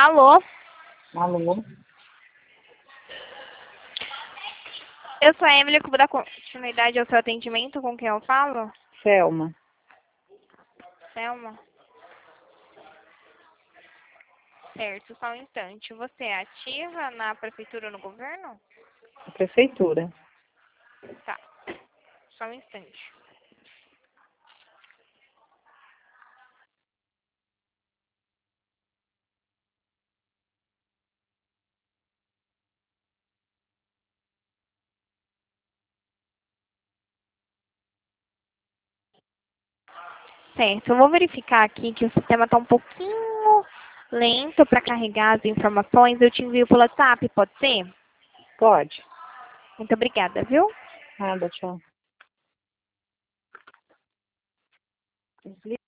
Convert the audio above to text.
Alô? Alô? Eu sou a Emily, que vou dar continuidade ao seu atendimento. Com quem eu falo? Selma. Selma? Certo, só um instante. Você é ativa na prefeitura ou no governo? A prefeitura. Tá, só um instante. Certo, eu vou verificar aqui que o sistema está um pouquinho lento para carregar as informações. Eu te envio pelo WhatsApp, pode ser? Pode. Muito obrigada, viu? Nada, tchau.